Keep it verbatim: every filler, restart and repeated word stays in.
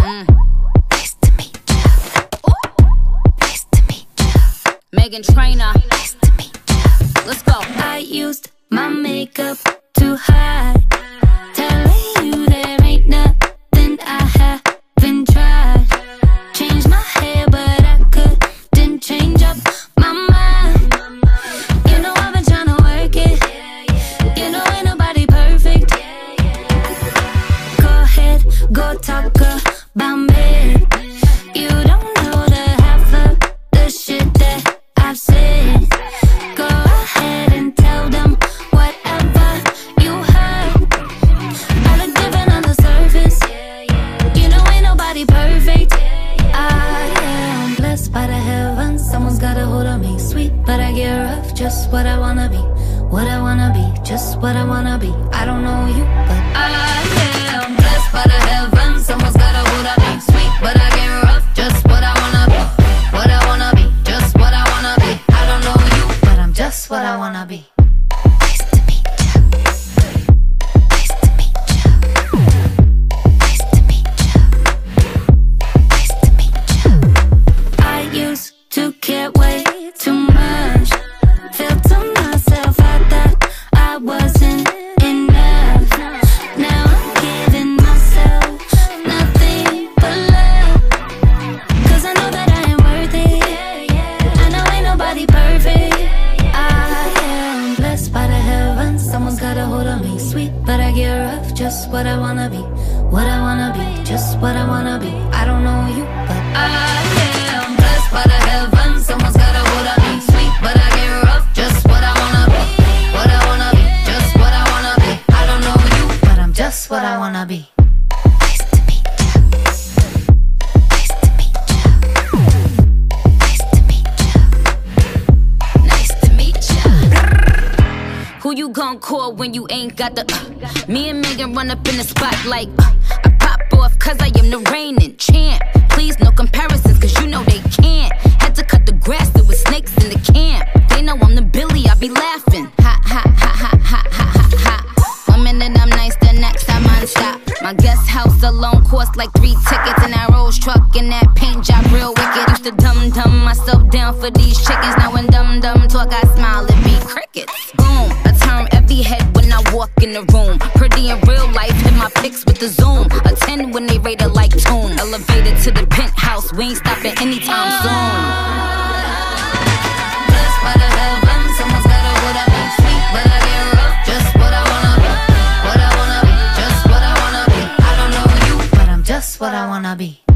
Mm. Nice to meet ya. Nice to meet ya. Meghan Trainor. Nice to meet ya. Let's go. I used my makeup to hide, telling you there ain't nothing I haven't tried. Changed my hair, but I couldn't change up my mind. You know I've been trying to work it. You know ain't nobody perfect. Go ahead, go talk about me. You don't know the half of the shit that I've said. Go ahead and tell them whatever you heard. I look different on the surface. You know ain't nobody perfect. I am blessed by the heavens. Someone's got a hold on me. Sweet, but I get rough. Just what I wanna be. What I wanna be. Just what I wanna be. I don't know you, but I am blessed by the heavens. Someone's got a hold on me. Sweet, but I get rough. Just what I wanna be. What I wanna be. Just what I wanna be. I don't know you, but I'm just what I wanna be. Nice to meet ya. Nice to meet ya. Nice to meet ya. Nice to meet ya. I used to care way too much. Felt to myself I thought I wasn't enough. Now I'm giving myself nothing but love, cause I know that I am worth it. I know ain't nobody perfect. I am blessed by the heavens. Someone's got a hold on me. Sweet, but I get rough. Just what I wanna be. What I wanna be. Just what I wanna be. I don't know you, but I am blessed by the heavens. Someone's got a hold on me. Sweet, but I get rough. Just what I wanna be. What I wanna be. Just what I wanna be. I don't know you, but I'm just what I wanna be. Nice to meet ya. Nice to meet ya. Nice to meet ya. Nice to meet ya. Who you gon' call when you ain't got the uh, Me and Megan run up in the spot like uh, I pop off cause I am the reigning champ. Please no comparisons cause you know they can't. Had to cut the grass, there was snakes in the camp. They know I'm the Billy, I be laughing. Ha ha ha ha ha ha ha ha. One minute I'm nice, the next I'm on stop. My guest house alone cost like three tickets. And that Rolls truck and that paint job real wicked. Used to dumb dumb myself down for these chickens. Now when dumb dumb talk I smile, it be crickets. Boom, I turn every head when I walk in the room. Pretty in real life, hit my pics with the zoom. A ten when they rate it like tune. Elevated to the penthouse, we ain't stopping anytime soon. Blessed by the heavens, someone's got a hold on me. Sweet, but I get rough. Just what I wanna be. What I wanna be. Just what I wanna be. I don't know you, but I'm just what I wanna be.